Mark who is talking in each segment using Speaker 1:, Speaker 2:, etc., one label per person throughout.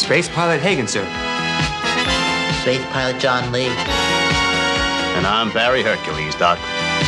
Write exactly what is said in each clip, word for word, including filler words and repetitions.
Speaker 1: Space Pilot Hagen, sir.
Speaker 2: Space Pilot John Lee.
Speaker 3: And I'm Barry Hercules, Doc.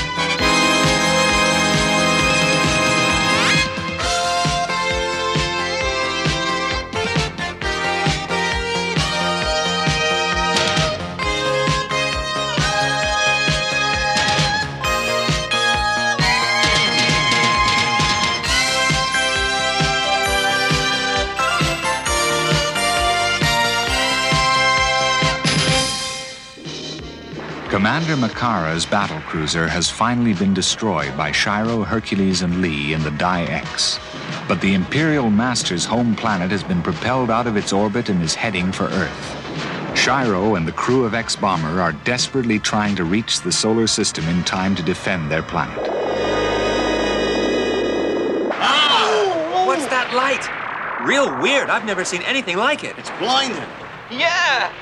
Speaker 4: Commander Makara's battlecruiser has finally been destroyed by Shiro, Hercules, and Lee in the Die X. But the Imperial Master's home planet has been propelled out of its orbit and is heading for Earth. Shiro and the crew of X-Bomber are desperately trying to reach the solar system in time to defend their planet.
Speaker 1: Oh! What's that light? Real weird. I've never seen anything like it.
Speaker 3: It's blinding.
Speaker 5: Yeah!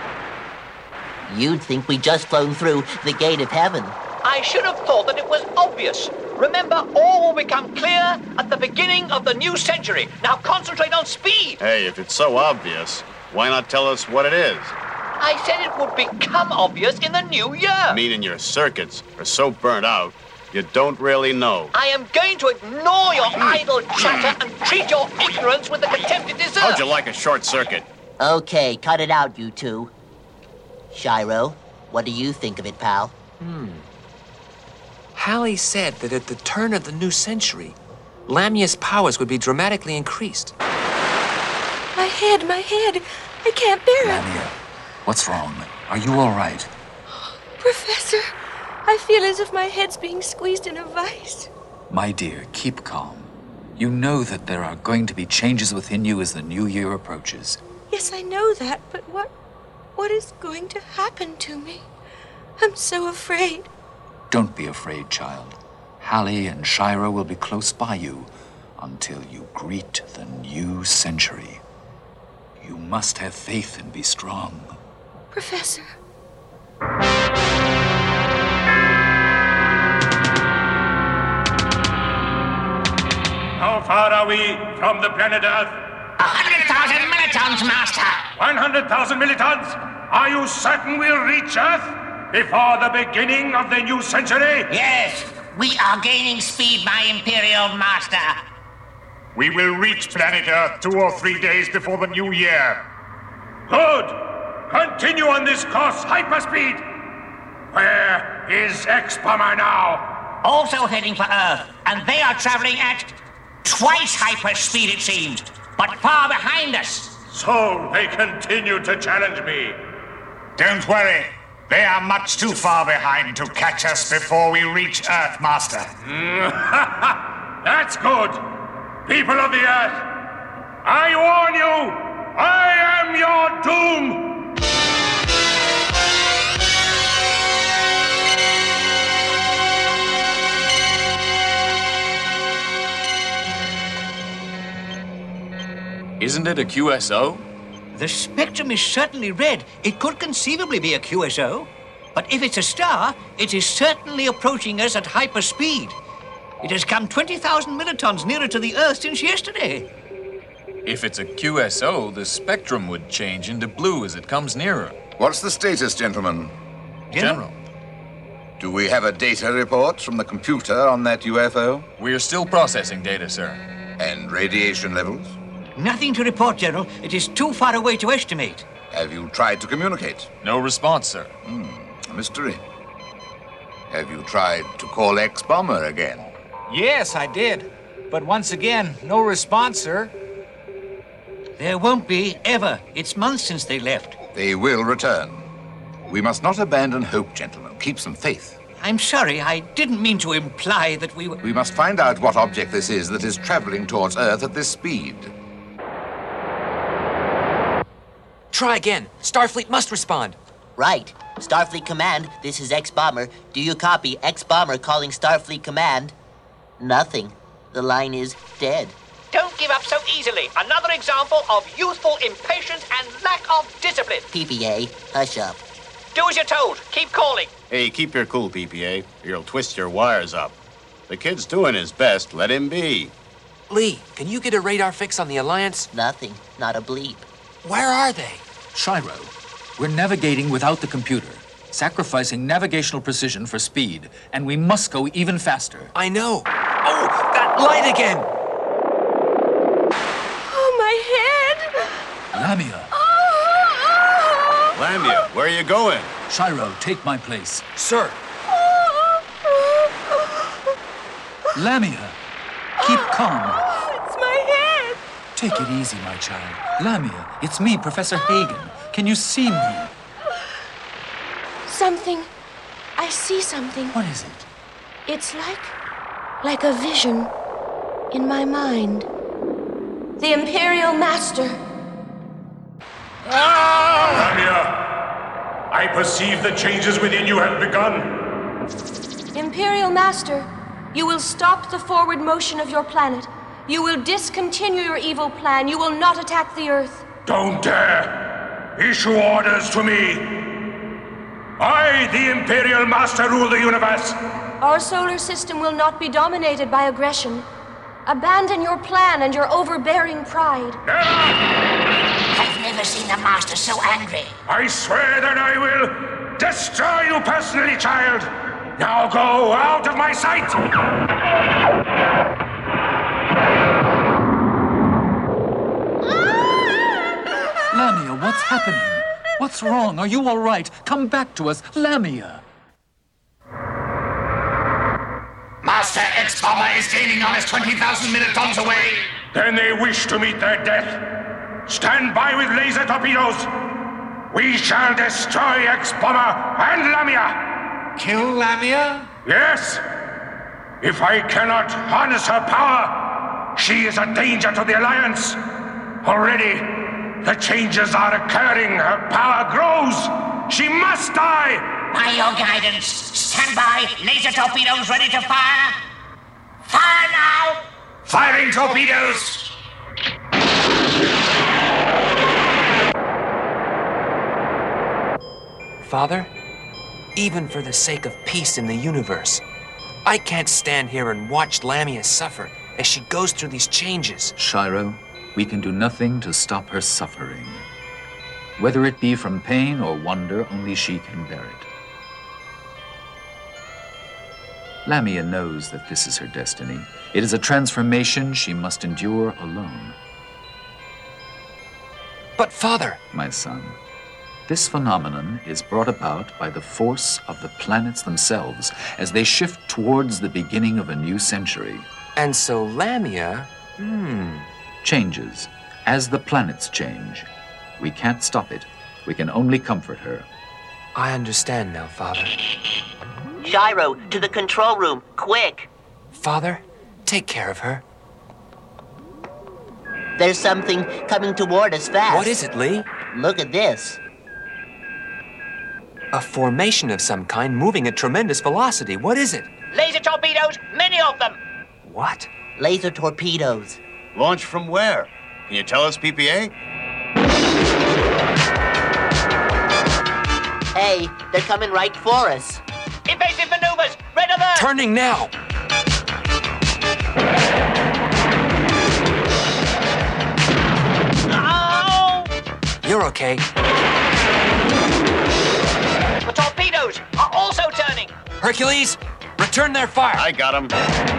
Speaker 2: You'd think we'd just flown through the gate of heaven.
Speaker 5: I should have thought that it was obvious. Remember, all will become clear at the beginning of the new century. Now concentrate on speed.
Speaker 3: Hey, if it's so obvious, why not tell us what it is?
Speaker 5: I said it would become obvious in the new year.
Speaker 3: Meaning your circuits are so burnt out, you don't really know.
Speaker 5: I am going to ignore your idle chatter and treat your ignorance with the contempt it deserves.
Speaker 3: How'd you like a short circuit?
Speaker 2: Okay, cut it out, you two. Shiro, what do you think of it, pal?
Speaker 1: Hmm. Halley said that at the turn of the new century, Lamia's powers would be dramatically increased.
Speaker 6: My head, my head. I can't bear it.
Speaker 7: Lamia, what's wrong? Are you all right?
Speaker 6: Professor, I feel as if my head's being squeezed in a vice.
Speaker 7: My dear, keep calm. You know that there are going to be changes within you as the new year approaches.
Speaker 6: Yes, I know that, but what... what is going to happen to me? I'm so afraid.
Speaker 7: Don't be afraid, child. Halley and Shiro will be close by you until you greet the new century. You must have faith and be strong.
Speaker 6: Professor.
Speaker 8: How far are we from the planet Earth?
Speaker 9: A hundred thousand millitons, Master.
Speaker 8: One hundred thousand millitons? Are you certain we'll reach Earth before the beginning of the new century?
Speaker 9: Yes, we are gaining speed, my Imperial Master.
Speaker 8: We will reach planet Earth two or three days before the new year. Good. Continue on this course, hyperspeed. Where is X-Bomber now?
Speaker 9: Also heading for Earth, and they are traveling at twice hyperspeed, it seems, but far behind us.
Speaker 8: So they continue to challenge me.
Speaker 10: Don't worry. They are much too far behind to catch us before we reach Earth, Master.
Speaker 8: That's good. People of the Earth, I warn you, I am your doom.
Speaker 11: Isn't it a Q S O?
Speaker 5: The spectrum is certainly red. It could conceivably be a Q S O. But if it's a star, it is certainly approaching us at hyperspeed. It has come twenty thousand millitons nearer to the Earth since yesterday.
Speaker 11: If it's a Q S O, the spectrum would change into blue as it comes nearer.
Speaker 12: What's the status, gentlemen?
Speaker 11: General.
Speaker 12: Do we have a data report from the computer on that U F O?
Speaker 11: We're still processing data, sir.
Speaker 12: And radiation levels?
Speaker 5: Nothing to report, General. It is too far away to estimate.
Speaker 12: Have you tried to communicate?
Speaker 11: No response, sir.
Speaker 12: Hmm, a mystery. Have you tried to call X-Bomber again?
Speaker 13: Yes, I did. But once again, no response, sir.
Speaker 5: There won't be, ever. It's months since they left.
Speaker 12: They will return. We must not abandon hope, gentlemen. Keep some faith.
Speaker 5: I'm sorry, I didn't mean to imply that we were...
Speaker 12: We must find out what object this is that is traveling towards Earth at this speed.
Speaker 1: Try again. Starfleet must respond.
Speaker 2: Right. Starfleet Command, this is X-Bomber. Do you copy? X-Bomber calling Starfleet Command. Nothing. The line is dead.
Speaker 5: Don't give up so easily. Another example of youthful impatience and lack of discipline.
Speaker 2: P P A, hush up.
Speaker 5: Do as you're told. Keep calling.
Speaker 3: Hey, keep your cool, P P A, or you'll twist your wires up. The kid's doing his best. Let him be.
Speaker 1: Lee, can you get a radar fix on the Alliance?
Speaker 2: Nothing. Not a bleep.
Speaker 1: Where are they?
Speaker 7: Shiro, we're navigating without the computer, sacrificing navigational precision for speed, and we must go even faster.
Speaker 1: I know. Oh, that light again!
Speaker 6: Oh, my head!
Speaker 7: Lamia!
Speaker 3: Lamia, where are you going?
Speaker 7: Shiro, take my place.
Speaker 1: Sir!
Speaker 7: Lamia, keep calm.
Speaker 6: It's my head!
Speaker 7: Take it easy, my child. Lamia, it's me, Professor Hagen. Can you see me?
Speaker 6: Something. I see something.
Speaker 7: What is it?
Speaker 6: It's like... like a vision in my mind. The Imperial Master.
Speaker 8: Lamia, I perceive the changes within you have begun.
Speaker 6: Imperial Master, you will stop the forward motion of your planet. You will discontinue your evil plan. You will not attack the Earth.
Speaker 8: Don't dare! Issue orders to me! I, the Imperial Master, rule the universe!
Speaker 6: Our solar system will not be dominated by aggression. Abandon your plan and your overbearing pride.
Speaker 9: I've never seen a master so angry.
Speaker 8: I swear that I will destroy you personally, child! Now go out of my sight!
Speaker 7: Lamia, what's happening? What's wrong? Are you all right? Come back to us, Lamia.
Speaker 10: Master X-Bomber is gaining on us twenty thousand minutons away.
Speaker 8: Then they wish to meet their death. Stand by with laser torpedoes. We shall destroy X-Bomber and Lamia.
Speaker 13: Kill Lamia?
Speaker 8: Yes. If I cannot harness her power, she is a danger to the Alliance. Already, the changes are occurring. Her power grows. She must die.
Speaker 9: By your guidance, stand by. Laser torpedoes ready to fire. Fire now.
Speaker 10: Firing torpedoes.
Speaker 1: Father, even for the sake of peace in the universe, I can't stand here and watch Lamia suffer as she goes through these changes.
Speaker 7: Shiro, we can do nothing to stop her suffering. Whether it be from pain or wonder, only she can bear it. Lamia knows that this is her destiny. It is a transformation she must endure alone.
Speaker 1: But, Father...
Speaker 7: My son, this phenomenon is brought about by the force of the planets themselves as they shift towards the beginning of a new century.
Speaker 1: And so Lamia... Hmm...
Speaker 7: changes as the planets change. We can't stop it. We can only comfort her.
Speaker 1: I understand now, Father.
Speaker 2: Shiro, to the control room, quick!
Speaker 1: Father, take care of her.
Speaker 2: There's something coming toward us fast.
Speaker 1: What is it, Lee?
Speaker 2: Look at this.
Speaker 1: A formation of some kind moving at tremendous velocity. What is it?
Speaker 9: Laser torpedoes, many of them.
Speaker 1: What?
Speaker 2: Laser torpedoes.
Speaker 3: Launched from where? Can you tell us, P P A?
Speaker 2: Hey, they're coming right for us.
Speaker 9: Evasive maneuvers, red alert!
Speaker 1: Turning now!
Speaker 9: Oh!
Speaker 1: You're okay.
Speaker 9: The torpedoes are also turning.
Speaker 1: Hercules, return their fire.
Speaker 3: I got him.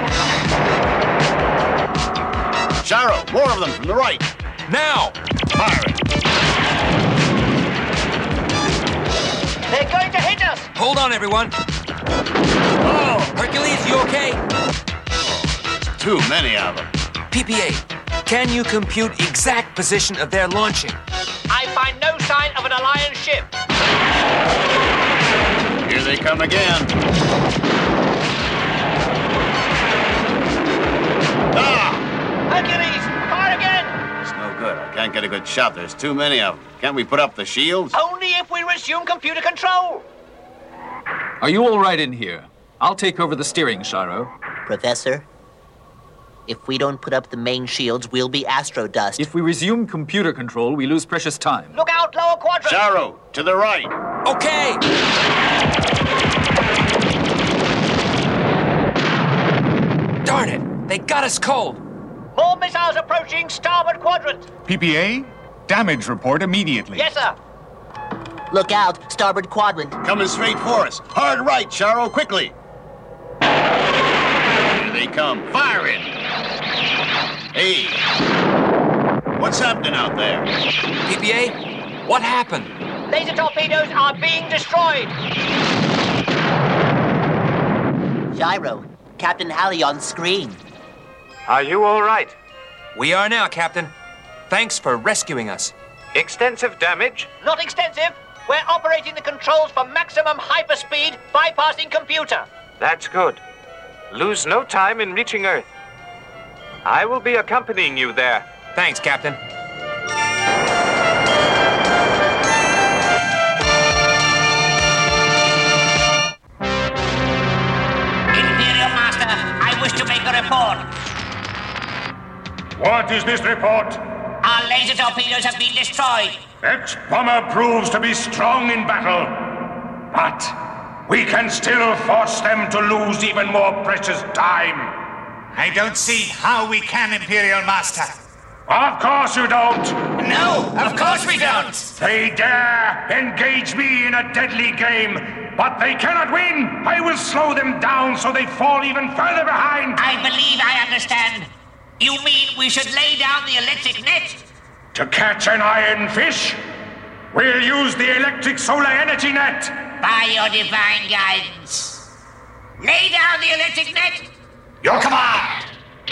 Speaker 3: Shiro, more of them from the right.
Speaker 1: Now!
Speaker 3: Fire it.
Speaker 9: They're going to hit us.
Speaker 1: Hold on, everyone.
Speaker 3: Oh!
Speaker 1: Hercules, you okay?
Speaker 3: Too many of them.
Speaker 1: P P A, can you compute exact position of their launching?
Speaker 9: I find no sign of an Alliance ship.
Speaker 3: Here they come again. Ah!
Speaker 9: Hercules, fire again!
Speaker 3: It's no good. I can't get a good shot. There's too many of them. Can't we put up the shields?
Speaker 9: Only if we resume computer control.
Speaker 7: Are you all right in here? I'll take over the steering, Shiro.
Speaker 2: Professor, if we don't put up the main shields, we'll be astro dust.
Speaker 7: If we resume computer control, we lose precious time.
Speaker 9: Look out, lower quadrant.
Speaker 3: Shiro, to the right.
Speaker 1: Okay! Darn it! They got us cold!
Speaker 9: More missiles approaching starboard quadrant.
Speaker 14: P P A,
Speaker 4: damage report immediately.
Speaker 9: Yes, sir.
Speaker 2: Look out, starboard quadrant.
Speaker 3: Coming straight for us. Hard right, Sharo, quickly. Here they come. Fire in. Hey. What's happening out there?
Speaker 1: P P A, what happened?
Speaker 9: Laser torpedoes are being destroyed.
Speaker 2: Gyro, Captain Halley on screen.
Speaker 14: Are you all right?
Speaker 1: We are now, Captain. Thanks for rescuing us.
Speaker 14: Extensive damage?
Speaker 9: Not extensive. We're operating the controls for maximum hyperspeed, bypassing computer.
Speaker 14: That's good. Lose no time in reaching Earth. I will be accompanying you there.
Speaker 1: Thanks, Captain.
Speaker 9: Imperial Master, I wish to make a report.
Speaker 8: What is this report?
Speaker 9: Our laser torpedoes have been destroyed.
Speaker 8: X-Bomber proves to be strong in battle, but we can still force them to lose even more precious time.
Speaker 10: I don't see how we can, Imperial Master.
Speaker 8: Of course you don't.
Speaker 9: No, of course we don't.
Speaker 8: They dare engage me in a deadly game, but they cannot win. I will slow them down so they fall even further behind.
Speaker 9: I believe I understand. You mean we should lay down the electric net?
Speaker 8: To catch an iron fish, we'll use the electric solar energy net.
Speaker 9: By your divine guidance. Lay down the electric net.
Speaker 10: Your command!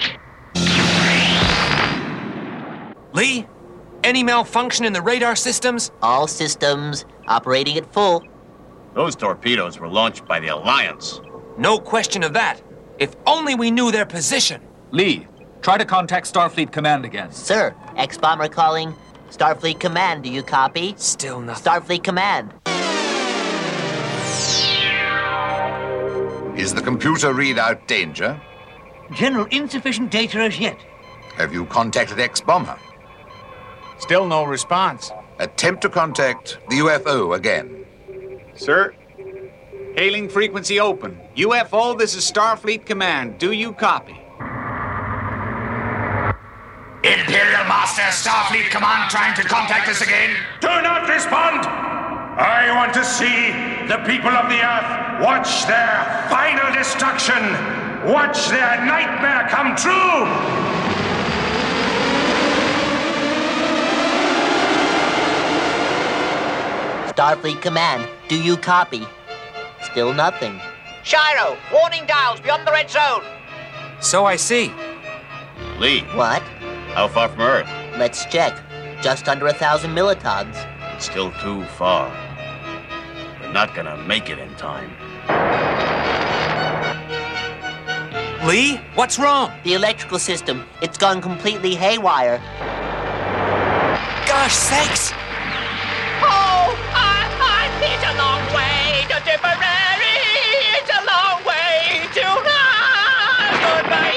Speaker 1: Lee, any malfunction in the radar systems?
Speaker 2: All systems operating at full.
Speaker 3: Those torpedoes were launched by the Alliance.
Speaker 1: No question of that. If only we knew their position.
Speaker 13: Lee, try to contact Starfleet Command again.
Speaker 2: Sir, X-Bomber calling. Starfleet Command, do you copy?
Speaker 1: Still nothing.
Speaker 2: Starfleet Command.
Speaker 12: Is the computer readout danger?
Speaker 5: General, insufficient data as yet.
Speaker 12: Have you contacted X-Bomber?
Speaker 13: Still no response.
Speaker 12: Attempt to contact the U F O again.
Speaker 13: Sir, hailing frequency open. U F O, this is Starfleet Command. Do you copy?
Speaker 10: Imperial Master, Starfleet Command trying to contact us again.
Speaker 8: Do not respond. I want to see the people of the Earth watch their final destruction. Watch their nightmare come true.
Speaker 2: Starfleet Command, do you copy? Still nothing.
Speaker 9: Shiro, warning dials beyond the red zone.
Speaker 1: So I see.
Speaker 3: Lee.
Speaker 2: What?
Speaker 3: How far from Earth?
Speaker 2: Let's check. Just under a thousand millitons.
Speaker 3: It's still too far. We're not gonna make it in time.
Speaker 1: Lee, what's wrong?
Speaker 2: The electrical system. It's gone completely haywire.
Speaker 1: Gosh sakes!
Speaker 9: Oh, I, I, it's a long way to Tipperary. It's a long way to Goodbye.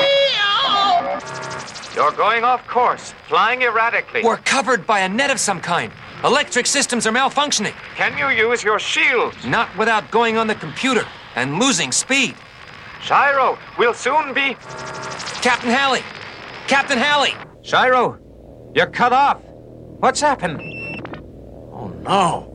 Speaker 9: Oh.
Speaker 14: You're going off course, flying erratically.
Speaker 1: We're covered by a net of some kind. Electric systems are malfunctioning.
Speaker 14: Can you use your shields?
Speaker 1: Not without going on the computer and losing speed.
Speaker 14: Shiro, we'll soon be...
Speaker 1: Captain Halley! Captain Halley!
Speaker 13: Shiro, you're cut off. What's happened?
Speaker 3: Oh, no.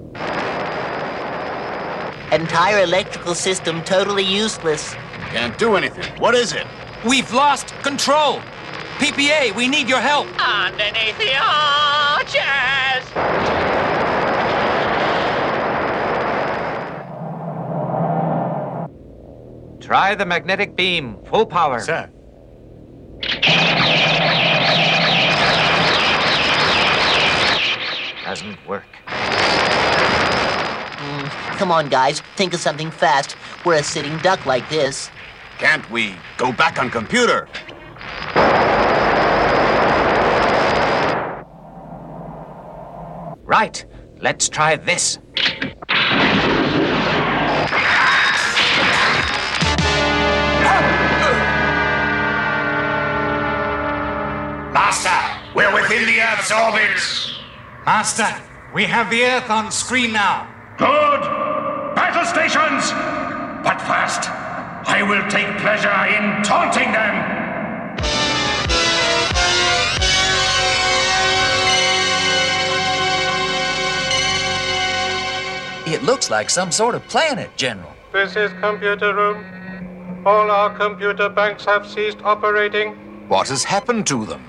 Speaker 2: Entire electrical system totally useless.
Speaker 3: Can't do anything. What is it?
Speaker 1: We've lost control. P P A, we need your help.
Speaker 9: Underneath the arches.
Speaker 14: Try the magnetic beam, full power.
Speaker 13: Sir.
Speaker 14: Doesn't work.
Speaker 2: Mm, come on, guys. Think of something fast. We're a sitting duck like this.
Speaker 3: Can't we go back on computer?
Speaker 13: Right. Let's try this.
Speaker 10: Master, we're within the Earth's orbit.
Speaker 13: Master, we have the Earth on screen now.
Speaker 8: Good. Battle stations. But fast. I will take pleasure in taunting them.
Speaker 11: It looks like some sort of planet, General.
Speaker 15: This is computer room. All our computer banks have ceased operating.
Speaker 12: What has happened to them?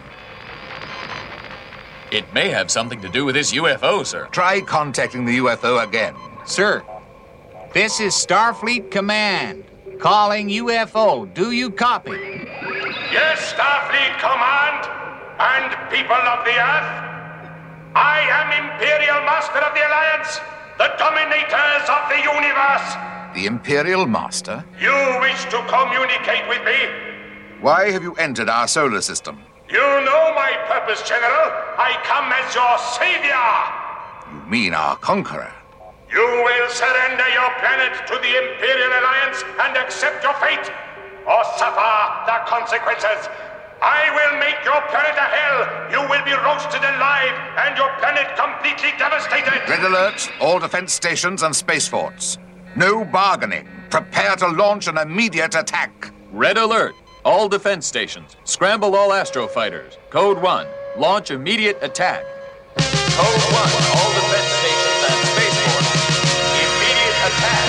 Speaker 11: It may have something to do with this U F O, sir.
Speaker 12: Try contacting the U F O again.
Speaker 13: Sir, this is Starfleet Command. Calling U F O. Do you copy?
Speaker 8: Yes, Starfleet Command and people of the Earth. I am Imperial Master of the Alliance, the dominators of the universe.
Speaker 12: The Imperial Master?
Speaker 8: You wish to communicate with me?
Speaker 12: Why have you entered our solar system?
Speaker 8: You know my purpose, General. I come as your savior.
Speaker 12: You mean our conqueror?
Speaker 8: You will surrender your planet to the Imperial Alliance and accept your fate, or suffer the consequences. I will make your planet a hell. You will be roasted alive, and your planet completely devastated.
Speaker 12: Red alert, all defense stations and space forts. No bargaining. Prepare to launch an immediate attack.
Speaker 11: Red alert. All defense stations. Scramble all astrofighters. Code one. Launch immediate attack. Code one. All defense stations and spaceports. Immediate attack.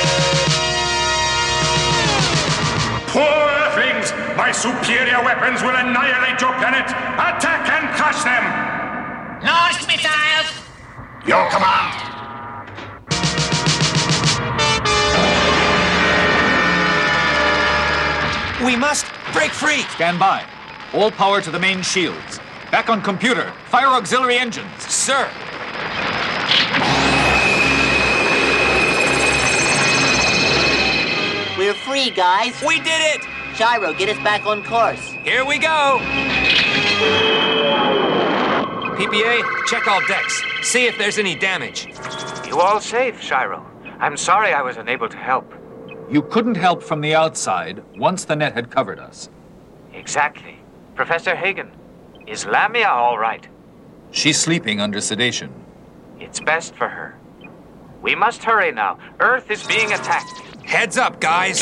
Speaker 8: Poor Earthlings! My superior weapons will annihilate your planet. Attack and crush them!
Speaker 9: Launch missiles!
Speaker 8: Your command!
Speaker 1: We must break free!
Speaker 7: Stand by. All power to the main shields. Back on computer. Fire auxiliary engines.
Speaker 1: Sir!
Speaker 2: We're free, guys.
Speaker 1: We did it!
Speaker 2: Shiro, get us back on course.
Speaker 1: Here we go! P P A, check all decks. See if there's any damage.
Speaker 14: You all safe, Shiro. I'm sorry I was unable to help.
Speaker 7: You couldn't help from the outside once the net had covered us.
Speaker 14: Exactly. Professor Hagen, is Lamia all right?
Speaker 7: She's sleeping under sedation.
Speaker 14: It's best for her. We must hurry now. Earth is being attacked.
Speaker 1: Heads up, guys!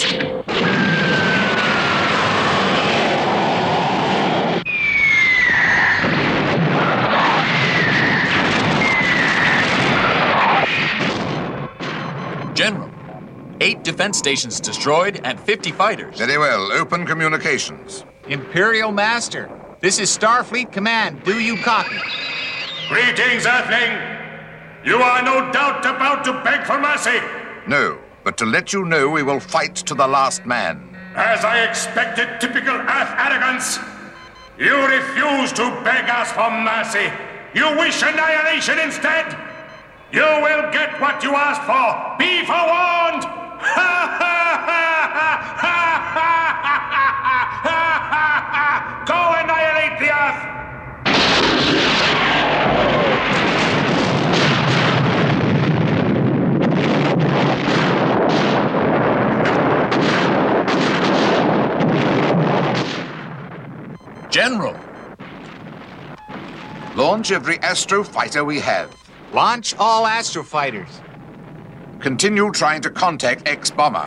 Speaker 11: General, eight defense stations destroyed and fifty fighters.
Speaker 12: Very well. Open communications.
Speaker 13: Imperial Master, this is Starfleet Command. Do you copy?
Speaker 8: Greetings, Earthling! You are no doubt about to beg for mercy.
Speaker 12: No, but to let you know we will fight to the last man.
Speaker 8: As I expected, typical Earth arrogance. You refuse to beg us for mercy. You wish annihilation instead. You will get what you asked for. Be forewarned! Go annihilate the Earth!
Speaker 11: General!
Speaker 12: Launch every astrofighter we have.
Speaker 13: Launch all astrofighters.
Speaker 12: Continue trying to contact X-Bomber.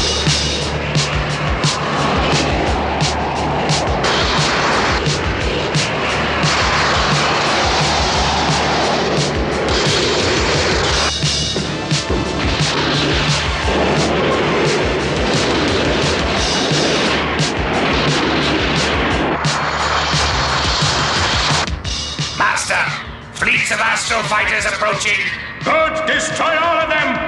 Speaker 8: Master! Fleets of astrofighters approaching! Good! Destroy all of them!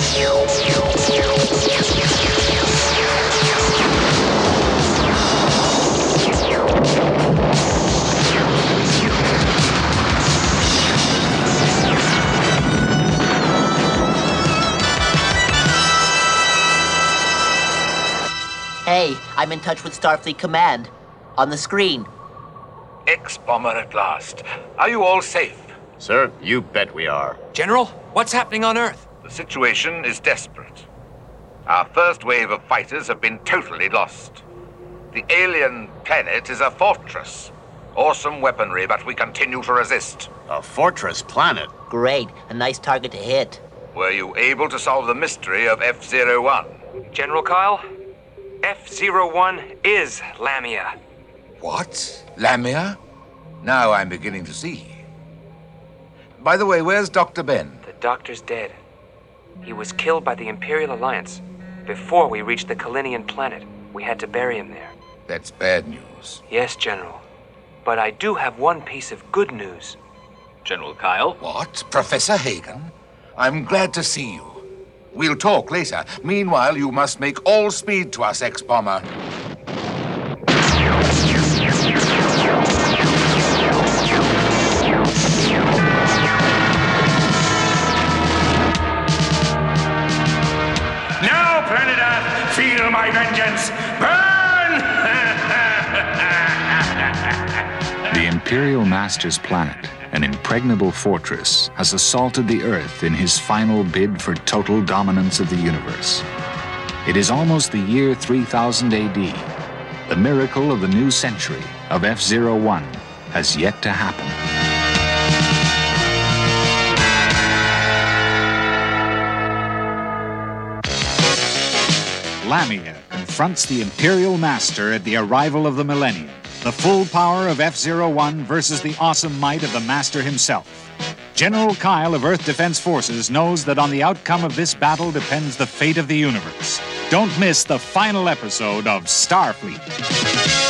Speaker 2: Hey, I'm in touch with Starfleet Command. On the screen.
Speaker 3: X-Bomber at last. Are you all safe?
Speaker 16: Sir, you bet we are.
Speaker 1: General, what's happening on Earth?
Speaker 3: The situation is desperate. Our first wave of fighters have been totally lost. The alien planet is a fortress. Awesome weaponry, but we continue to resist.
Speaker 16: A fortress planet?
Speaker 2: Great. A nice target to hit.
Speaker 3: Were you able to solve the mystery of F zero one?
Speaker 14: General Kyle, F zero one is Lamia.
Speaker 12: What? Lamia? Now I'm beginning to see. By the way, where's Doctor Ben?
Speaker 14: The doctor's dead.
Speaker 1: He was killed by the Imperial Alliance. Before we reached the Kalinian planet, we had to bury him there.
Speaker 12: That's bad news.
Speaker 1: Yes, General. But I do have one piece of good news.
Speaker 11: General Kyle?
Speaker 12: What? Professor Hagen? I'm glad to see you. We'll talk later. Meanwhile, you must make all speed to us, X-Bomber.
Speaker 8: Now, planet Earth, feel my vengeance! Burn!
Speaker 4: The Imperial Master's planet, an impregnable fortress, has assaulted the Earth in his final bid for total dominance of the universe. It is almost the year three thousand A D. The miracle of the new century of F zero one has yet to happen. Lamia confronts the Imperial Master at the arrival of the millennium. The full power of F zero one versus the awesome might of the Master himself. General Kyle of Earth Defense Forces knows that on the outcome of this battle depends the fate of the universe. Don't miss the final episode of Starfleet.